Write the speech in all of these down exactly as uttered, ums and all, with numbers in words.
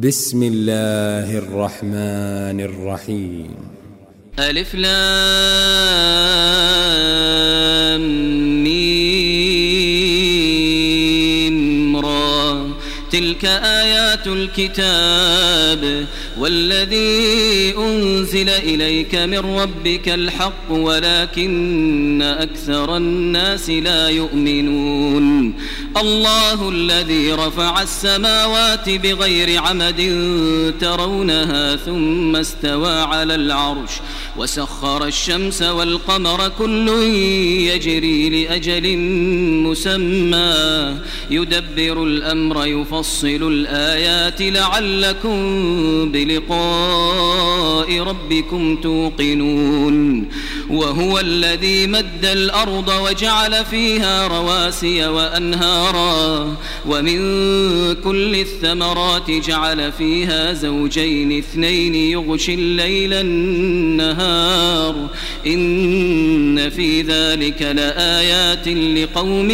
بسم الله الرحمن الرحيم. ألف لام ميم را، تلك آيات الكتاب والذي أنزل إليك من ربك الحق ولكن أكثر الناس لا يؤمنون. الله الذي رفع السماوات بغير عمد ترونها ثم استوى على العرش وسخر الشمس والقمر كل يجري لأجل مسمى يدبر الأمر يفصل الآيات لعلكم بلقاء ربكم توقنون. وهو الذي مد الأرض وجعل فيها رواسي وأنهارا ومن كل الثمرات جعل فيها زوجين اثنين يغشي الليل النهار إن في ذلك لآيات لقوم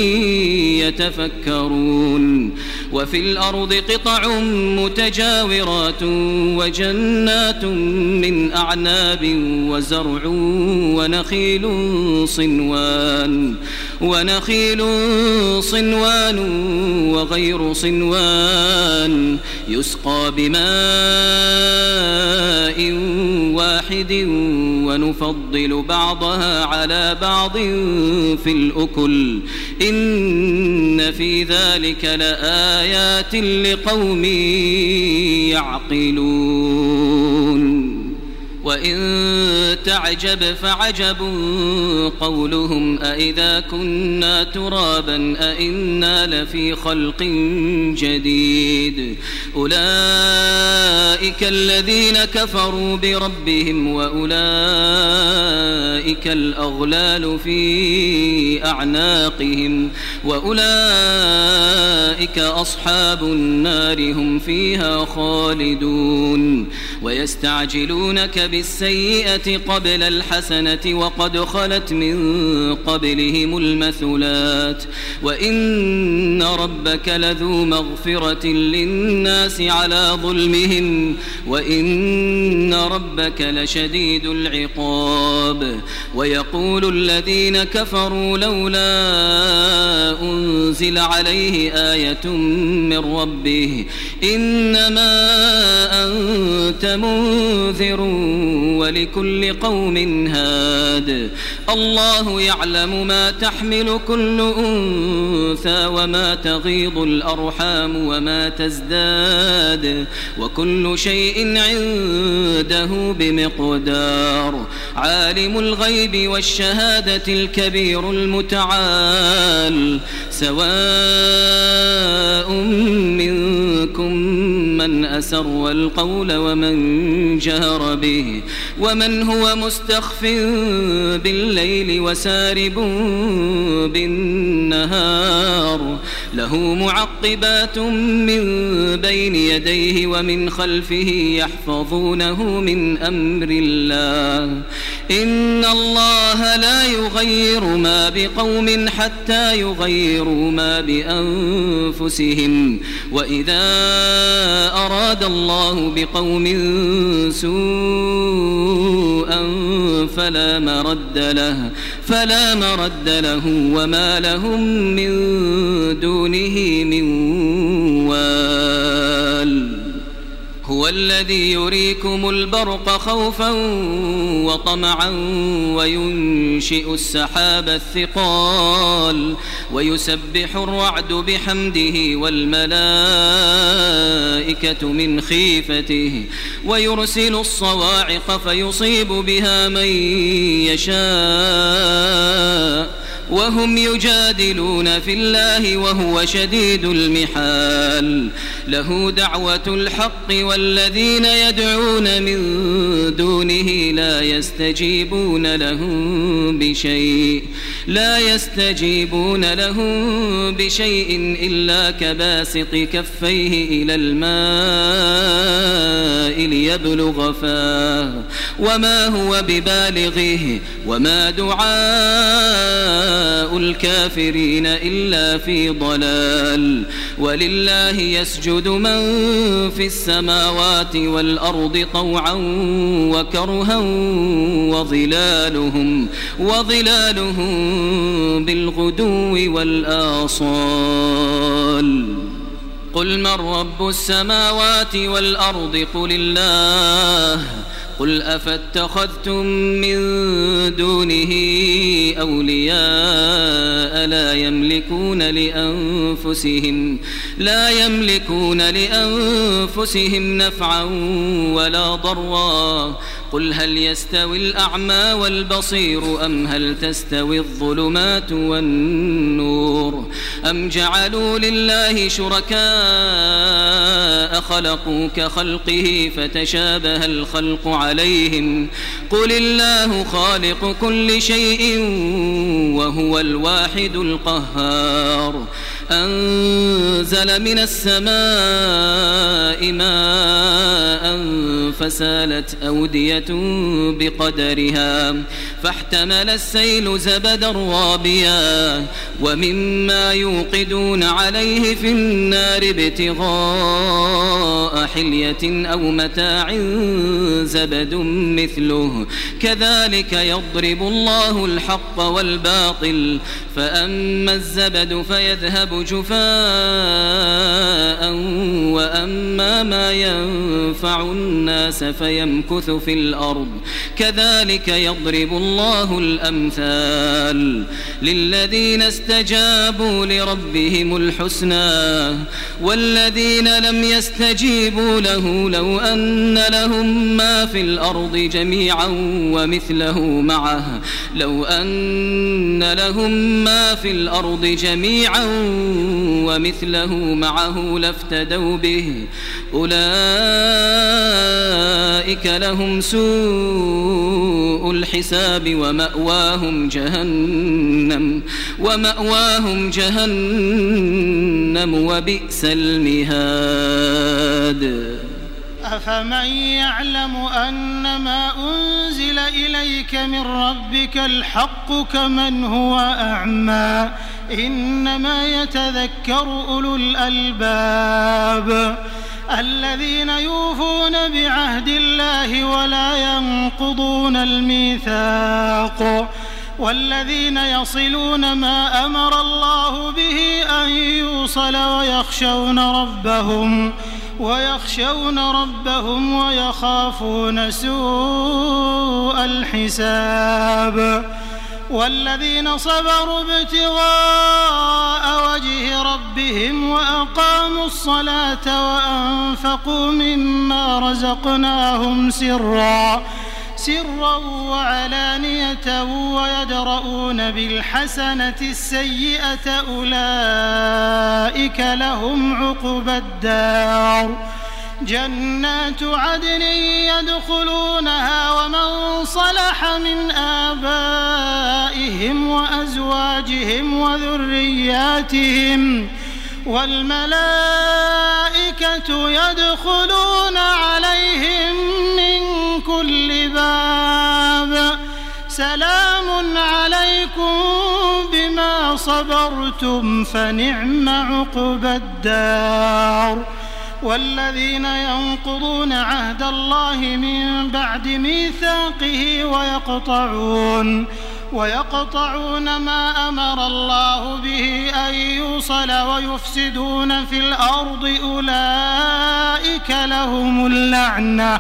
يتفكرون. وفي الأرض قطع متجاورات وجنات من أعناب وزرع ونخيل صنوان ونخيل صنوان وغير صنوان يسقى بماء واحد ونفضل بعضها على بعض في الأكل إن في ذلك لآيات لقوم يعقلون. وإن تعجب فعجب قولهم أإذا كنا ترابا أإنا لفي خلق جديد أولئك الذين كفروا بربهم وأولئك الأغلال في أعناقهم وأولئك أصحاب النار هم فيها خالدون. ويستعجلونك بالسيئة قبل الحسنة وقد خلت من قبلهم المثلات وإن ربك لذو مغفرة للناس على ظلمهم وإن ربك لشديد العقاب. ويقول الذين كفروا لولا أنزل عليه آية من ربه إنما أنت منذر ولكل قوم هاد الله يعلم ما تحمل كل أنثى وما تغيض الأرحام وما تزداد وكل شيء عنده بمقدار. عالم الغيب والشهادة الكبير المتعال سواء منكم من أسر القول ومن جهر به ومن هو مستخف بالليل وسارب بالنهار له معقبات من بين يديه ومن خلفه يحفظونه من أمر الله إن الله لا يغير ما بقوم حتى يغيروا ما بأنفسهم وإذا أراد الله بقوم سوءا فلا مرد له فلا مرد له وما لهم من دونه من وال. هو الذي يريكم البرق خوفا وطمعا وينشئ السحاب الثقال ويسبح الرعد بحمده والملائكة من خيفته ويرسل الصواعق فيصيب بها من يشاء وهم يجادلون في الله وهو شديد المحال. له دعوة الحق والذين يدعون من دونه لا يستجيبون لهم بشيء لا يستجيبون لهم بشيء إلا كباسط كفيه إلى الماء الماء ليبلغ فاه وما هو ببالغه وما دعاء الكافرين إلا في ضلال ولله يسجد من في السماوات والأرض طوعا وكرها وظلالهم, وظلالهم بالغدو والآصال قل من رب السماوات والأرض قل الله قل أفاتخذتم من دونه أولياء لا يملكون لأنفسهم لا يملكون لأنفسهم نفعا ولا ضرا قل هل يستوي الأعمى والبصير أم هل تستوي الظلمات والنور أم جعلوا لله شركاء خلقوا كخلقه فتشابه الخلق عليهم قل الله خالق كل شيء وهو الواحد القهار أنزل من السماء ماء فسالت أودية بقدرها فاحتمل السيل زبدا رابيا ومما يوقدون عليه في النار ابتغاء حلية أو متاع زبد مثله كذلك يضرب الله الحق والباطل فأما الزبد فيذهب جفاء وأما ما ينفع الناس فيمكث في الأرض كذلك يضرب الله الأمثال للذين استجابوا لربهم الحسنى والذين لم يستجيبوا له لو أن لهم ما في الأرض جميعا ومثله معه لو أن لهم ما في الأرض جميعا ومثله معه لافتدوا به أولئك لهم سوء الحساب ومأواهم جهنم ومأواهم جهنم وبئس المهاد أفمن يعلم أنما أنزل إليك من ربك الحق كمن هو أعمى إنما يتذكر أولو الألباب الذين يوفون بعهد الله ولا ينقضون الميثاق والذين يصلون ما أمر الله به أن يوصل ويخشون ربهم ويخشون ربهم ويخافون سوء الحساب والذين صبروا ابتغاء وجه ربهم وأقاموا الصلاة وأنفقوا مما رزقناهم سرا سرا وعلانية ويدرؤون بالحسنة السيئة أولئك لهم عقبى الدار جنات عدن يدخلونها ومن صلح من آبائهم وأزواجهم وذرياتهم والملائكة يدخلون عليهم من كل باب سلام عليكم بما صبرتم فنعم عقبى الدار والذين ينقضون عهد الله من بعد ميثاقه ويقطعون ويقطعون ما أمر الله به أن يوصل ويفسدون في الأرض أولئك لهم اللعنة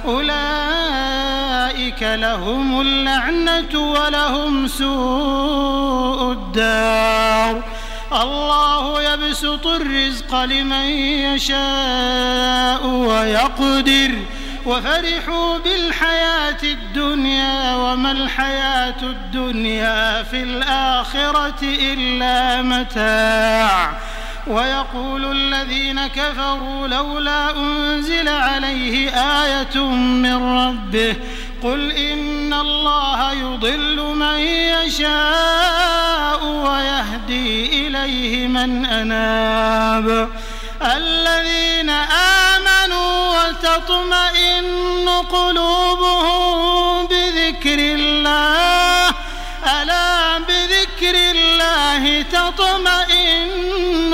أولئك لهم اللعنة ولهم سوء الدار الله يبسط الرزق لمن يشاء ويقدر وفرحوا بالحياة الدنيا وما الحياة الدنيا في الآخرة إلا متاع ويقول الذين كفروا لولا أنزل عليه آية من ربه قل إن الله يضل من يشاء ويهدي إليه من أناب الذين آمنوا وتقوا تطمئن قلوبهم بذكر الله ألا بذكر الله تطمئن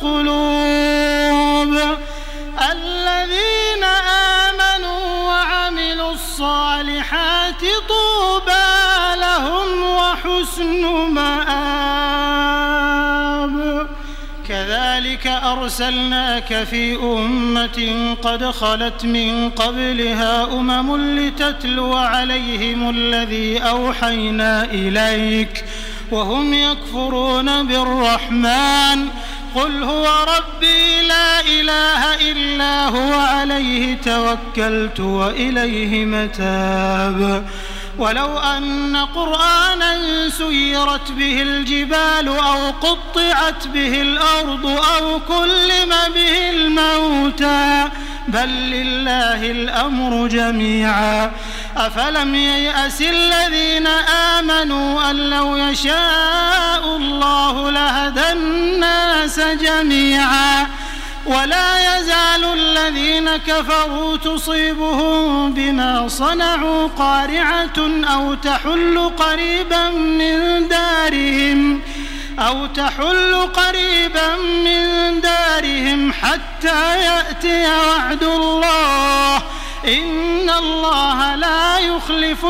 القلوب الذين آمنوا وعملوا الصالحات طوبى لهم وحسن مآب كذلك أرسلناك في أمة قد خلت من قبلها أمم لتتلو عليهم الذي أوحينا إليك وهم يكفرون بالرحمن قل هو ربي لا إله إلا هو عليه توكلت وإليه متاب ولو أن قرآنا سيرت به الجبال أو قطعت به الأرض أو كلم به الموتى بل لله الأمر جميعا أفلم ييأس الذين آمنوا أن لو يشاء الله لهدى الناس جميعا ولا يزال الذين كفروا تصيبهم بما صنعوا قارعة أو تحل قريبا من دارهم أو تحل قريبا من دارهم حتى يأتي وعد الله إن الله لا يخلف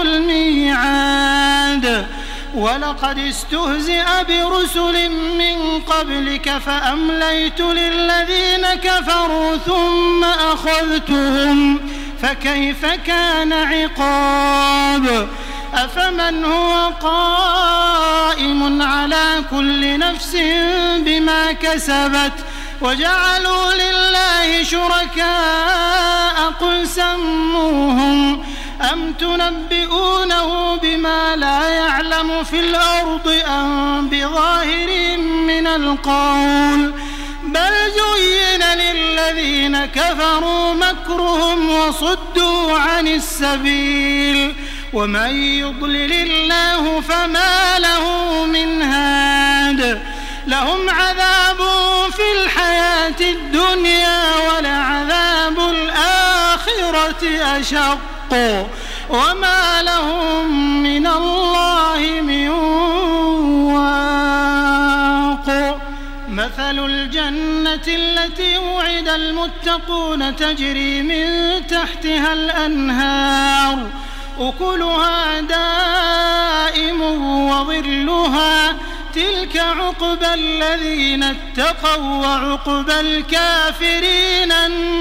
الميعاد ولقد استهزئ برسل من قبلك فأمليت للذين كفروا ثم أخذتهم فكيف كان عقاب أفمن هو قائم على كل نفس بما كسبت وجعلوا لله شركاء قل سموهم أم تنبئونه بما لا يعلم في الأرض أم بظاهر من القول بل زين للذين كفروا مكرهم وصدوا عن السبيل ومن يضلل الله فما له من هاد لهم عذاب في الحياة الدنيا ولعذاب الآخرة أشق وما لهم من الله من واق مثل الجنة التي وعد المتقون تجري من تحتها الأنهار أكلها دائم وظلها تلك عقبى الذين اتقوا وعقبى الكافرين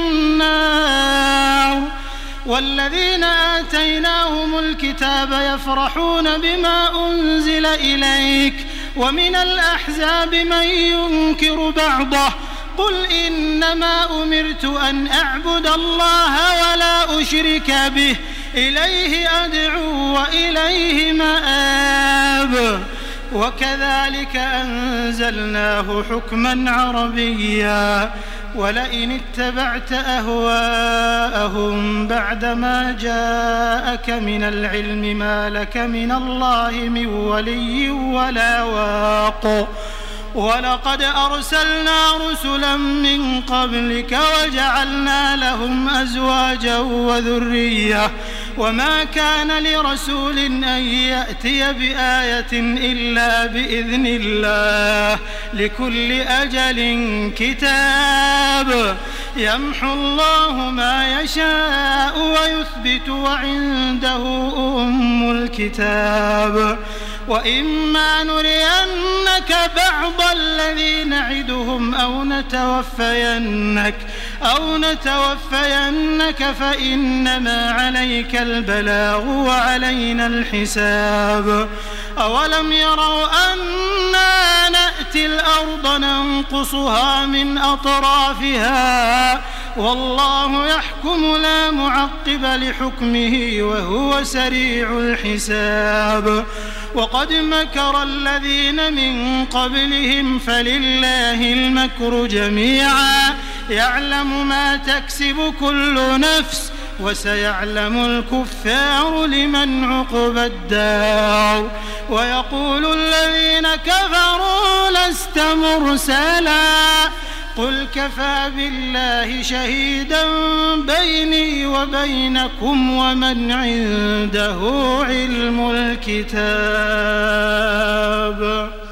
النار والذين آتيناهم الكتاب يفرحون بما أنزل إليك ومن الأحزاب من ينكر بعضه قل إنما أمرت أن أعبد الله ولا أشرك به إليه أدعو وإليه مآب وكذلك أنزلناه حكما عربيا ولئن اتبعت أهواءهم بعدما جاءك من العلم ما لك من الله من ولي ولا واق ولقد أرسلنا رسلا من قبلك وجعلنا لهم أزواجا وذرية وما كان لرسول أن يأتي بآية إلا بإذن الله لكل أجل كتاب يمحو الله ما يشاء ويثبت وعنده أم الكتاب وإما نرينك بعض الذي نعدهم أو نتوفينك أو نتوفينك فإنما عليك البلاغ وعلينا الحساب أولم يروا أنا نأتي الأرض ننقصها من أطرافها والله يحكم لا معقب لحكمه وهو سريع الحساب وقد مكر الذين من قبلهم فلله المكر جميعا يعلم ما تكسب كل نفس وسيعلم الكفار لمن عقبى الدار ويقول الذين كفروا لست مرسلا قل كفى بالله شهيدا بيني وبينكم ومن عنده علم الكتاب.